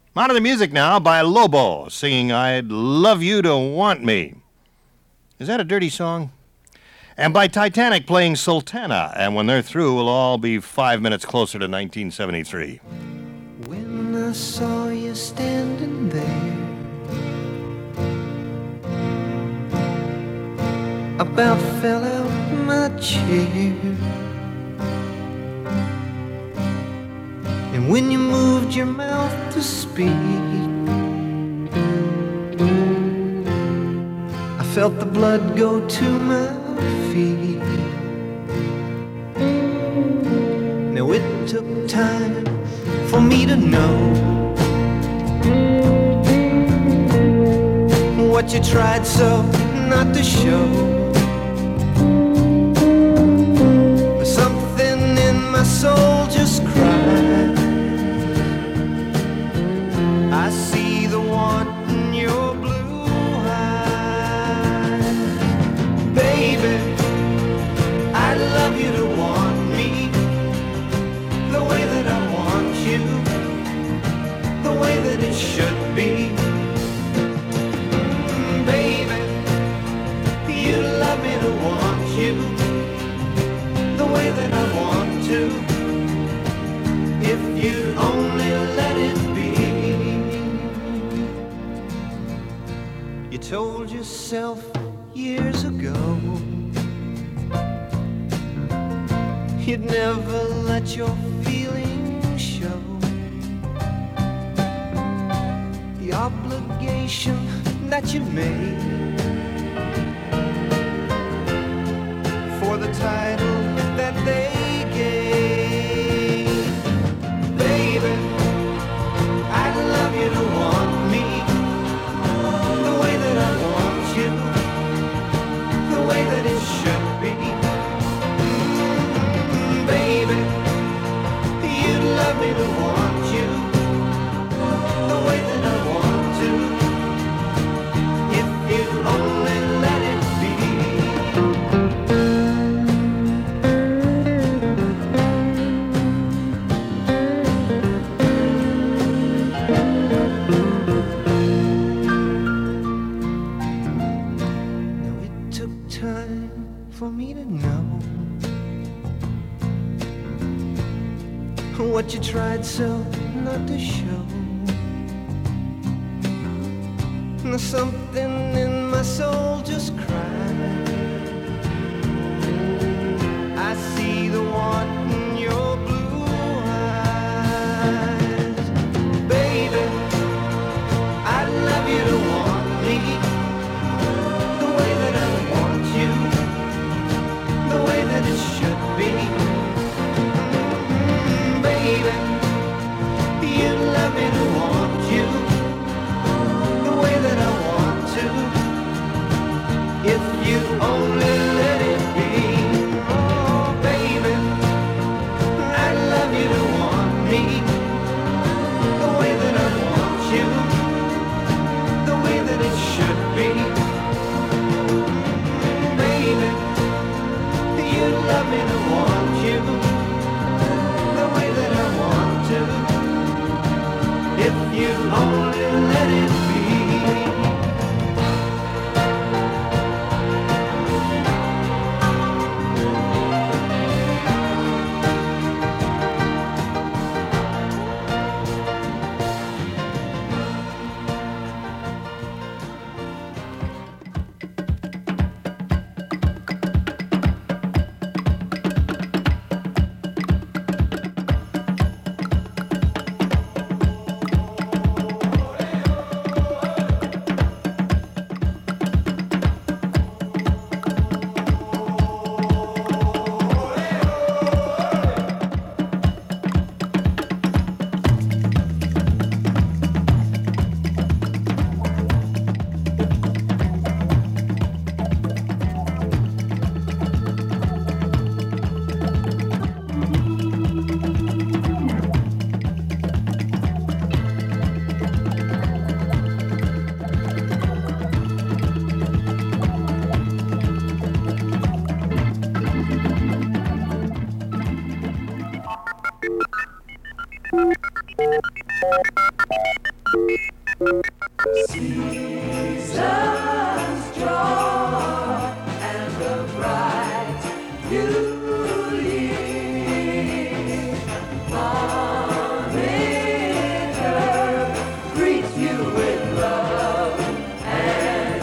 On to the music now by Lobo, singing I'd Love You to Want Me. Is that a dirty song? And by Titanic playing Sultana, and when they're through, we'll all be 5 minutes closer to 1973. When I saw you standing there, about fell out my chair. And when you moved your mouth to speak, I felt the blood go to my feet. Now it took time for me to know what you tried so not to show. But something in my soul just cried. I see the want in your blue eyes. Baby, I'd love you to want me the way that I want you, the way that it should be. Baby, you love me to want you the way that I want to, if you only let it be. You told yourself years ago you'd never let your feelings show. The obligation that you made for the title that they gave. Baby, I'd love you to want me the way that I want you, the way that it should be. Baby, you'd love me to want you the way that I want to, if you only let it be. Now it took time for me to know what you tried so not to show. Now something in my soul just cried. I see the want in your blue eyes. Baby, I'd love you to want me the way that I want you, the way that it should be. Baby, you love me to want you the way that I want to, if you only let it be. Oh, baby, I'd love you to want me the way that I want you, the way that it should be. Baby, you love me to want you the way that I want to, if you only let it be. Seasons draw and the bright new year. Monica greets you with love and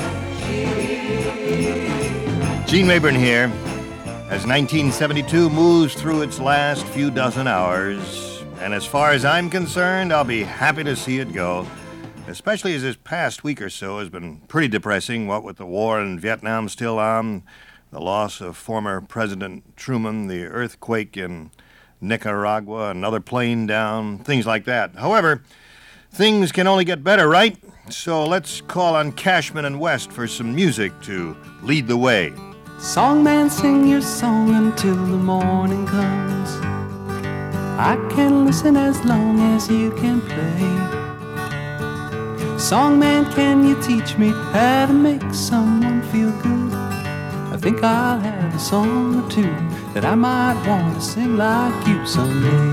cheer. Gene Rayburn here, as 1972 moves through its last few dozen hours. And as far as I'm concerned, I'll be happy to see it go. Especially as this past week or so has been pretty depressing, what with the war in Vietnam still on, the loss of former President Truman, the earthquake in Nicaragua, another plane down, things like that. However, things can only get better, right? So let's call on Cashman and West for some music to lead the way. Songman, sing your song until the morning comes. I can listen as long as you can play. Songman, can you teach me how to make someone feel good? I think I'll have a song or two that I might want to sing like you someday.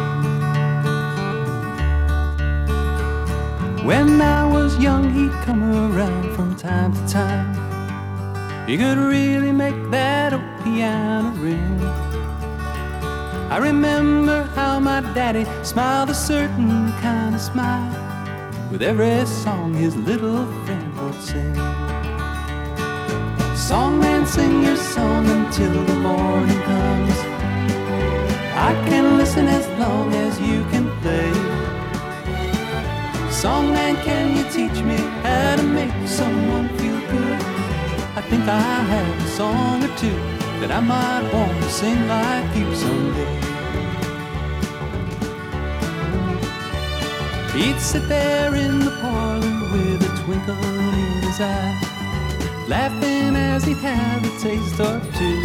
When I was young, he'd come around from time to time. He could really make that old piano ring. I remember how my daddy smiled a certain kind of smile with every song his little friend would sing. Songman, sing your song until the morning comes. I can listen as long as you can play. Songman, can you teach me how to make someone feel good? I think I have a song or two that I might want to sing like you someday. He'd sit there in the parlor with a twinkle in his eye, laughing as he'd have a taste or two.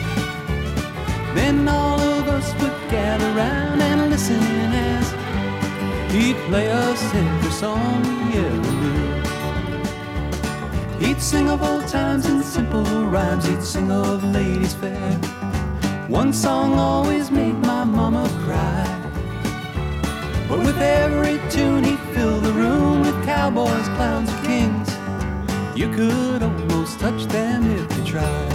Then all of us would gather round and listen as he'd play us every song we ever knew. He'd sing of old times in simple rhymes, he'd sing of ladies fair. One song always made my mama cry, but with every tune he'd fill the room with cowboys, clowns, and kings. You could almost touch them if you tried.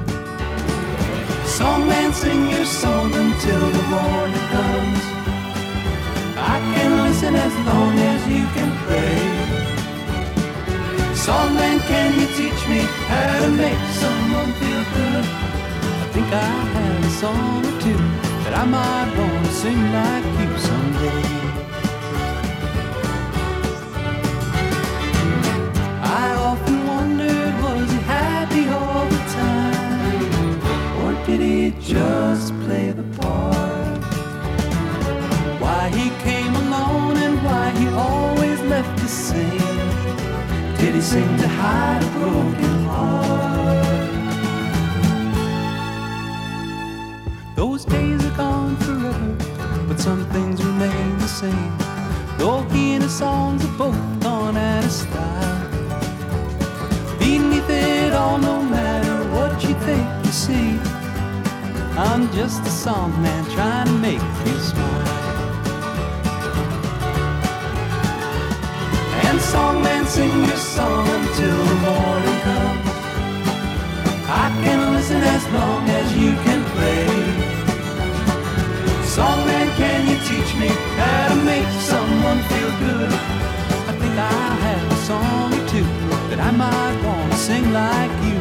Songman, sing your song until the morning comes. I can listen as long as you can play. Songman, can you teach me how to make someone feel good? I think I have a song or two that I might want to sing like you someday. I often wondered, was he happy all the time? Or did he just play the part? Why he came alone and why he always left the same? Did he seem to hide a broken heart? Those days are gone forever, but some things remain the same. Though he and his songs are both gone out of style, beneath it all, no matter what you think you see, I'm just a song man trying to make you smile. And songman, sing your song until the morning comes. I can listen as long as you can play. Songman, can you teach me how to make someone feel good? I think I have a song or two that I might want to sing like you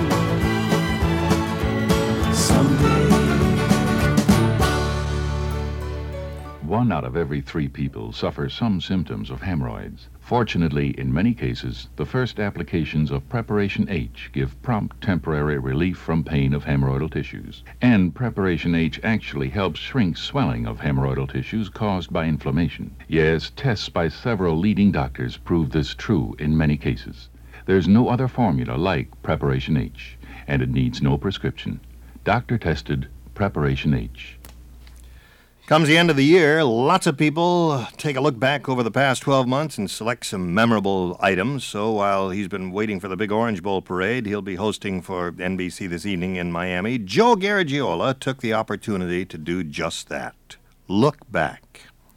someday. 1 out of every 3 people suffer some symptoms of hemorrhoids. Fortunately, in many cases, the first applications of Preparation H give prompt temporary relief from pain of hemorrhoidal tissues. And Preparation H actually helps shrink swelling of hemorrhoidal tissues caused by inflammation. Yes, tests by several leading doctors prove this true in many cases. There's no other formula like Preparation H, and it needs no prescription. Doctor-tested Preparation H. Comes the end of the year, lots of people take a look back over the past 12 months and select some memorable items. So while he's been waiting for the big Orange Bowl parade, he'll be hosting for NBC this evening in Miami. Joe Garagiola took the opportunity to do just that. Look back.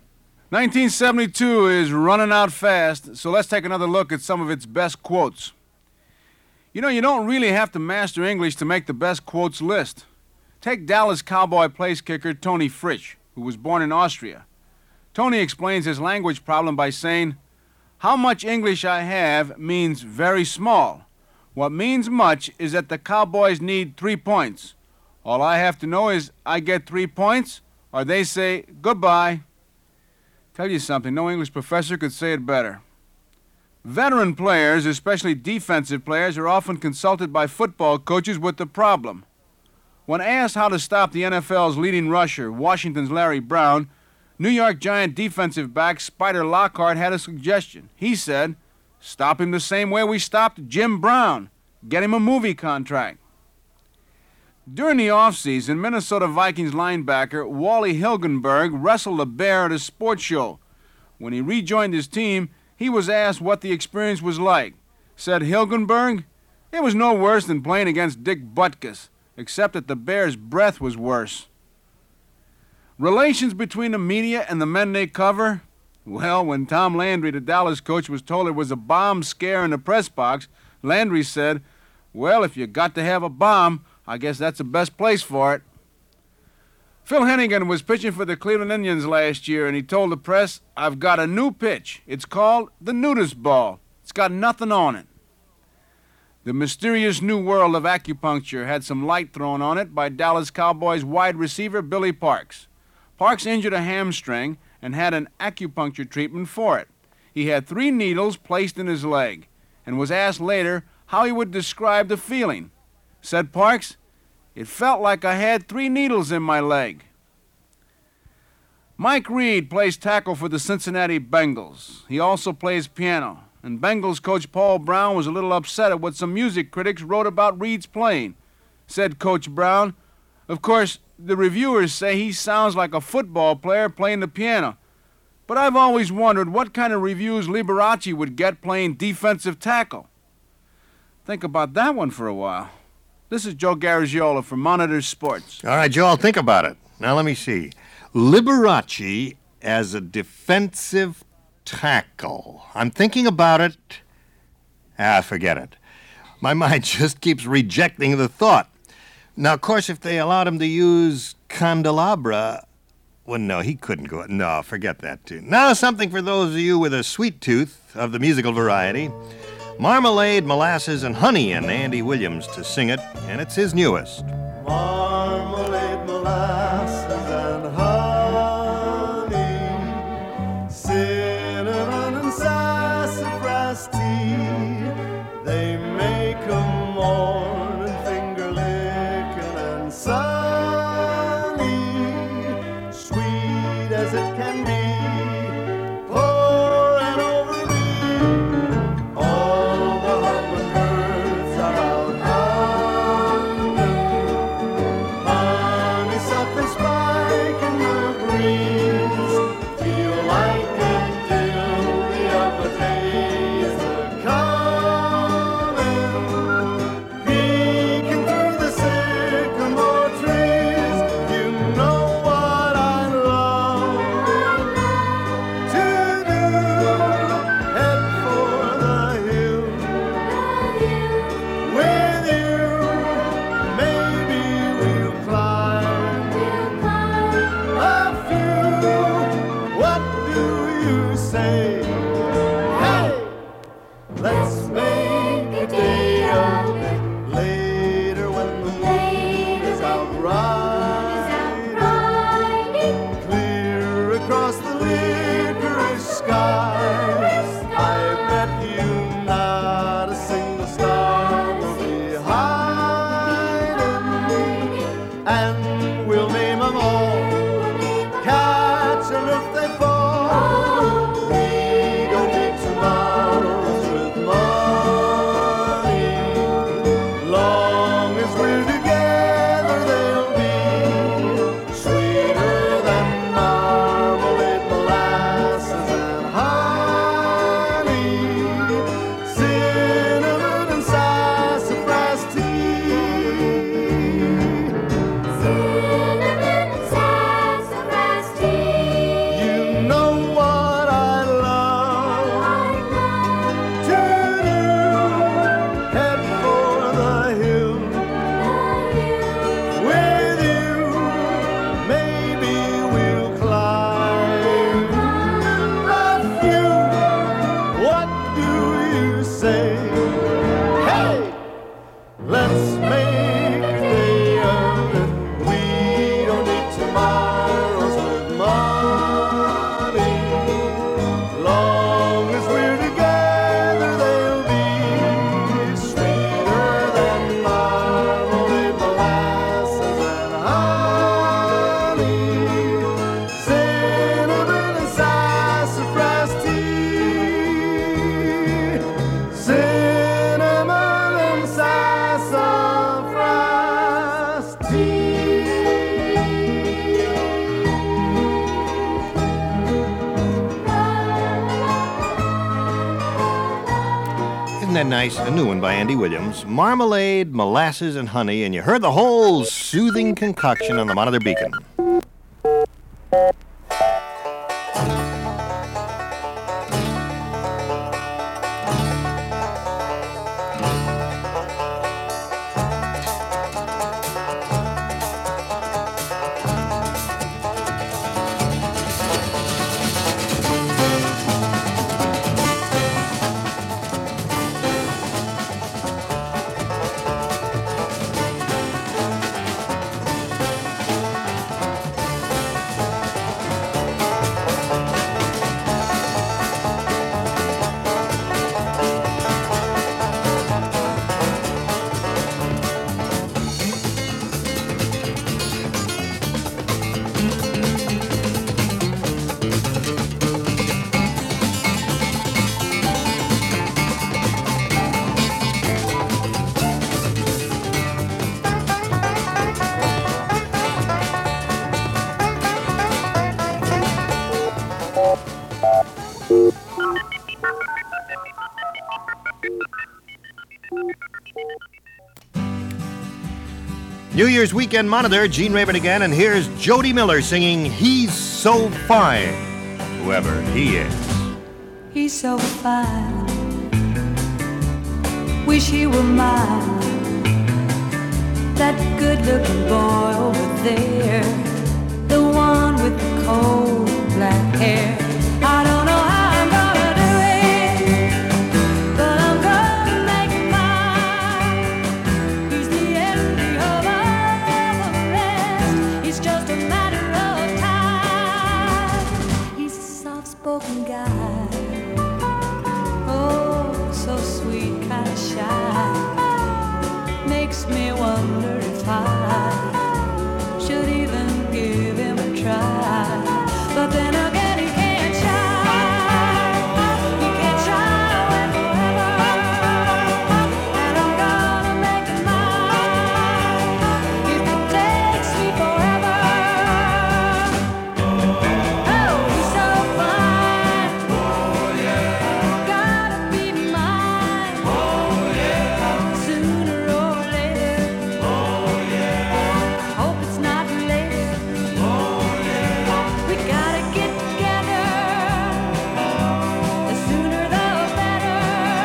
1972 is running out fast, so let's take another look at some of its best quotes. You know, you don't really have to master English to make the best quotes list. Take Dallas Cowboy place kicker Tony Fritsch, who was born in Austria. Tony explains his language problem by saying, "How much English I have means very small. What means much is that the Cowboys need 3 points. All I have to know is I get 3 points, or they say goodbye." Tell you something, no English professor could say it better. Veteran players, especially defensive players, are often consulted by football coaches with the problem. When asked how to stop the NFL's leading rusher, Washington's Larry Brown, New York Giant defensive back Spider Lockhart had a suggestion. He said, "Stop him the same way we stopped Jim Brown. Get him a movie contract." During the offseason, Minnesota Vikings linebacker Wally Hilgenberg wrestled a bear at a sports show. When he rejoined his team, he was asked what the experience was like. Said Hilgenberg, "It was no worse than playing against Dick Butkus, except that the bear's breath was worse." Relations between the media and the men they cover? Well, when Tom Landry, the Dallas coach, was told there was a bomb scare in the press box, Landry said, "Well, if you got to have a bomb, I guess that's the best place for it." Phil Hennigan was pitching for the Cleveland Indians last year, and he told the press, "I've got a new pitch. It's called the nudist ball. It's got nothing on it." The mysterious new world of acupuncture had some light thrown on it by Dallas Cowboys wide receiver Billy Parks. Parks injured a hamstring and had an acupuncture treatment for it. He had 3 needles placed in his leg and was asked later how he would describe the feeling. Said Parks, "It felt like I had 3 needles in my leg." Mike Reed plays tackle for the Cincinnati Bengals. He also plays piano, and Bengals coach Paul Brown was a little upset at what some music critics wrote about Reed's playing. Said Coach Brown, "Of course, the reviewers say he sounds like a football player playing the piano, but I've always wondered what kind of reviews Liberace would get playing defensive tackle." Think about that one for a while. This is Joe Garagiola from Monitor Sports. All right, Joe, I'll think about it. Now, let me see. Liberace as a defensive tackle. I'm thinking about it. Forget it. My mind just keeps rejecting the thought. Now, of course, if they allowed him to use candelabra, well, no, he couldn't go. No, forget that, too. Now, something for those of you with a sweet tooth of the musical variety. Marmalade, Molasses, and Honey and Andy Williams to sing it, and it's his newest. Marmalade, molasses, and honey, cinnamon and sassafras tea. They make 'em morning finger licking and sunny, sweet as it can be. Pouring over me, all the hummingbirds are out hunting. Isn't that nice? A new one by Andy Williams. Marmalade, molasses, and honey, and you heard the whole soothing concoction on the Monitor Beacon. New Year's weekend monitor, Gene Rayburn again, and here's Jody Miller singing He's So Fine, whoever he is. He's so fine. Wish he were mine. That good-looking boy over there, the one with the cold black hair. I don't know how I'm gonna do it, but I'm gonna make it mine. He's the envy of all the rest. It's just a matter of time. He's a soft-spoken guy. Oh, so sweet, kinda shy. Makes me wonder if I should even give him a try. But then again, he can't shine. He can't shine away forever. And I'm gonna make it mine if it takes me forever. Oh, he's so fine. Oh, yeah. Gotta be mine. Oh, yeah. Sooner or later. Oh, yeah. Hope it's not later. Oh, yeah. We gotta get together. The sooner the better.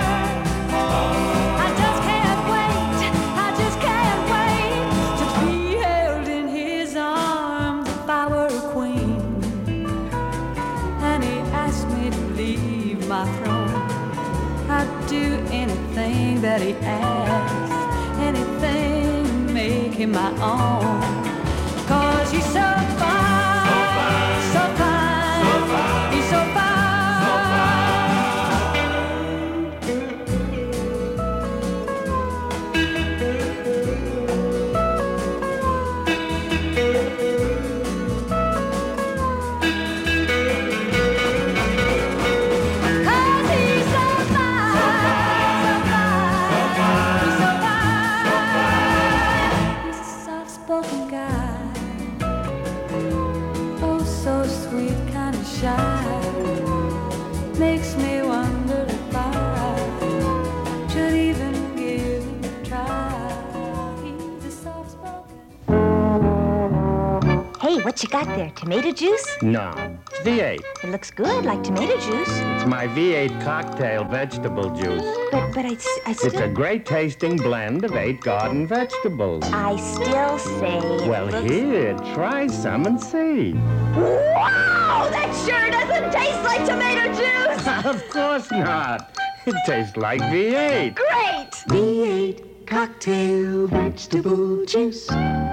I just can't wait. I just can't wait to be held in his arms if I were a queen. And he asked me to leave my throne. I'd do anything that he asks, anything to make him my own. 'Cause he's so fine, so fine, he's so fine. Cause he's so fine, so fine, he's so fine. He's a soft-spoken guy. Oh, so sweet, kinda shy. Makes me wonder if I should even give him a try. He's a soft-spoken. Hey, what you got there? Tomato juice? No, it's V8. It looks good, like tomato juice. It's my V8 cocktail vegetable juice. But I It's a still... great tasting blend of 8 garden vegetables. I still say it Well, looks... here, try some and see. Wow! That sure doesn't taste like tomato juice! Of course not. It tastes like V8. Great! V8 cocktail vegetable juice.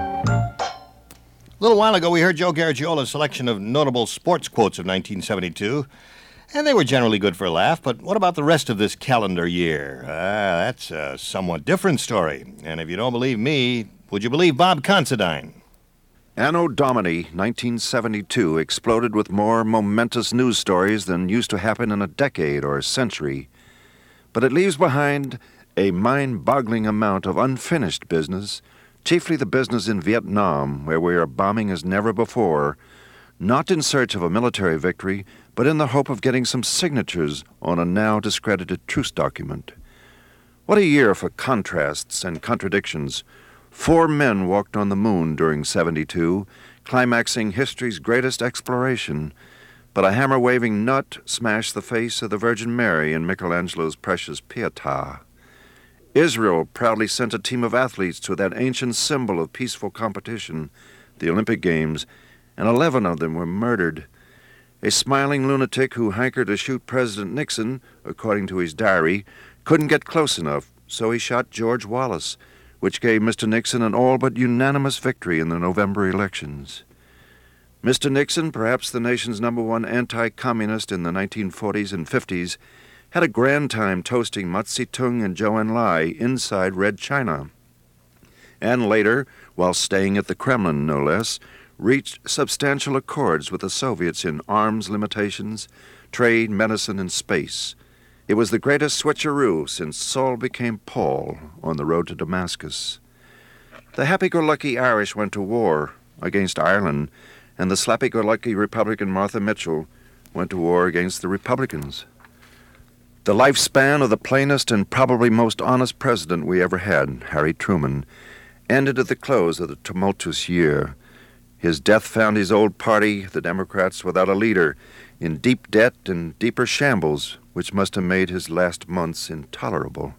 A little while ago, we heard Joe Garagiola's selection of notable sports quotes of 1972, and they were generally good for a laugh, but what about the rest of this calendar year? That's a somewhat different story. And if you don't believe me, would you believe Bob Considine? Anno Domini 1972 exploded with more momentous news stories than used to happen in a decade or a century, but it leaves behind a mind-boggling amount of unfinished business, chiefly the business in Vietnam, where we are bombing as never before, not in search of a military victory, but in the hope of getting some signatures on a now discredited truce document. What a year for contrasts and contradictions. 4 men walked on the moon during 72, climaxing history's greatest exploration. But a hammer-waving nut smashed the face of the Virgin Mary in Michelangelo's precious Pietà. Israel proudly sent a team of athletes to that ancient symbol of peaceful competition, the Olympic Games, and 11 of them were murdered. A smiling lunatic who hankered to shoot President Nixon, according to his diary, couldn't get close enough, so he shot George Wallace, which gave Mr. Nixon an all but unanimous victory in the November elections. Mr. Nixon, perhaps the nation's #1 anti-communist in the 1940s and 50s, had a grand time toasting Mao Zedong and Zhou Enlai inside Red China. And later, while staying at the Kremlin no less, reached substantial accords with the Soviets in arms limitations, trade, medicine, and space. It was the greatest switcheroo since Saul became Paul on the road to Damascus. The happy-go-lucky Irish went to war against Ireland, and the slappy-go-lucky Republican Martha Mitchell went to war against the Republicans. The lifespan of the plainest and probably most honest president we ever had, Harry Truman, ended at the close of the tumultuous year. His death found his old party, the Democrats, without a leader, in deep debt and deeper shambles, which must have made his last months intolerable.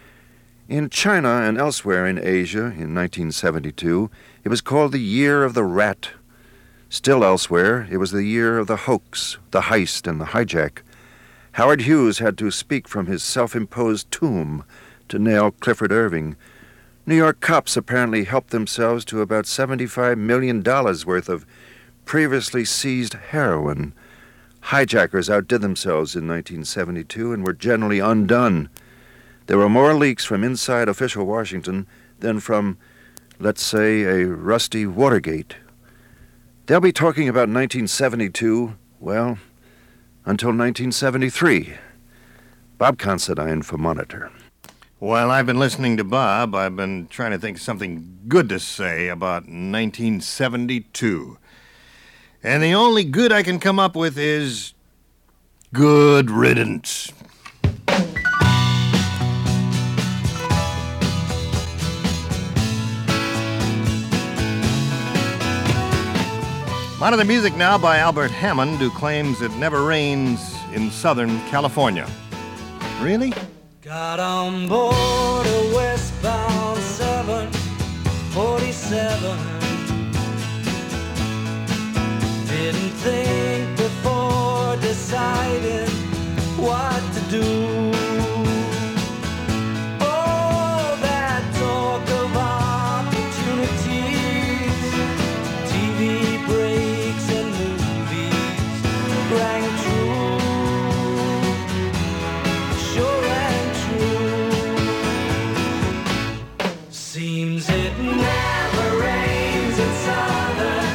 In China and elsewhere in Asia in 1972, it was called the Year of the Rat. Still elsewhere, it was the year of the hoax, the heist, and the hijack. Howard Hughes had to speak from his self-imposed tomb to nail Clifford Irving. New York cops apparently helped themselves to about $75 million worth of previously seized heroin. Hijackers outdid themselves in 1972 and were generally undone. There were more leaks from inside official Washington than from, let's say, a rusty Watergate. They'll be talking about 1972, well, until 1973. Bob Considine for Monitor. While I've been listening to Bob, I've been trying to think of something good to say about 1972. And the only good I can come up with is good riddance. On to the music now by Albert Hammond, who claims it never rains in Southern California. Really? Got on board a westbound 747. Didn't think before deciding what to do. Oh, that talk of opportunities, TV breaks and movies rang true. Sure rang true. Seems it never rains in Southern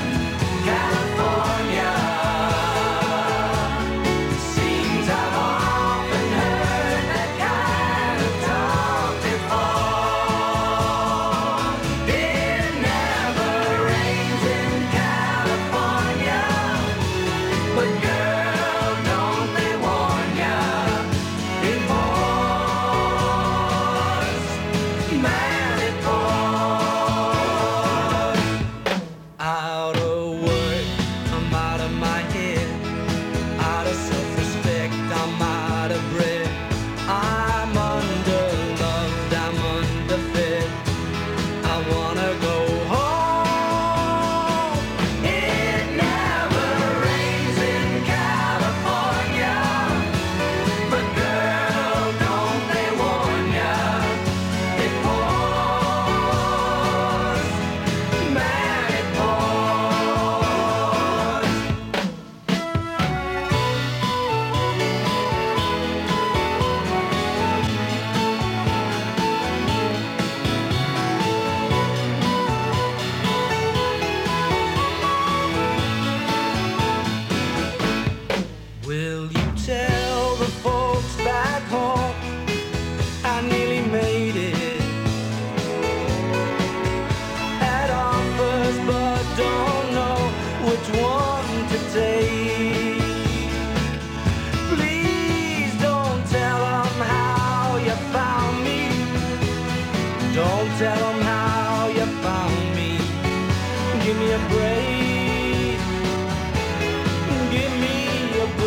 California. Seems I've often heard tell them how you found me. Give me a break. Give me a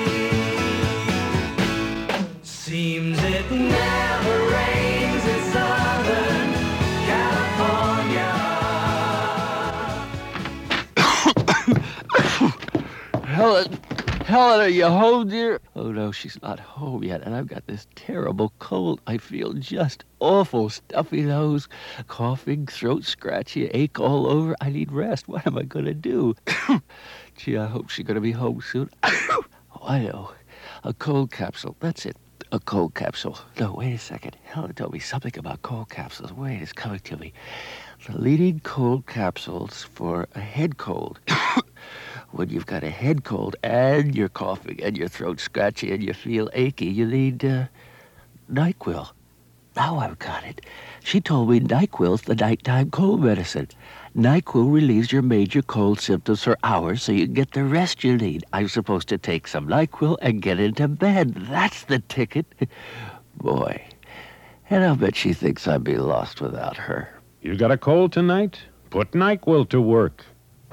break. Seems it never rains in Southern California. Helen, are you home, dear? Oh, no, she's not home yet, and I've got this terrible cold. I feel just awful. Stuffy nose, coughing, throat scratchy, ache all over. I need rest. What am I going to do? Gee, I hope she's going to be home soon. Oh, I know. A cold capsule. That's it. A cold capsule. No, wait a second. Helen told me something about cold capsules. Wait, it's coming to me. The leading cold capsules for a head cold. When you've got a head cold and you're coughing and your throat's scratchy and you feel achy, you need NyQuil. Now I've got it. She told me NyQuil's the nighttime cold medicine. NyQuil relieves your major cold symptoms for hours so you can get the rest you need. I'm supposed to take some NyQuil and get into bed. That's the ticket. Boy. And I'll bet she thinks I'd be lost without her. You got a cold tonight? Put NyQuil to work.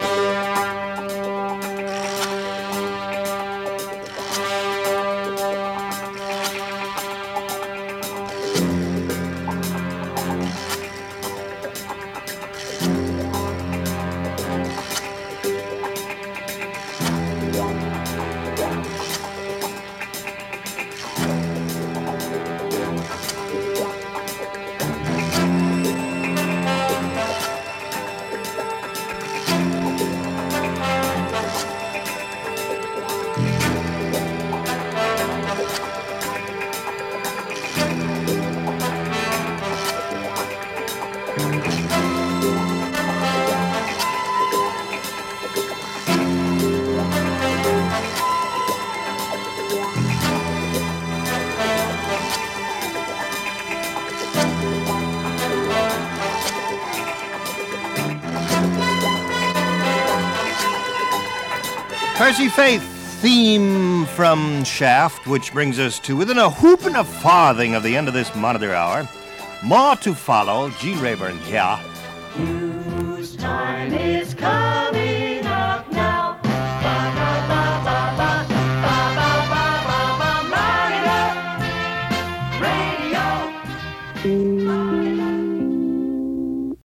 Percy Faith theme from Shaft, which brings us to within a hoop and a farthing of the end of this monitor hour. More to follow. Gene Rayburn here. Whose time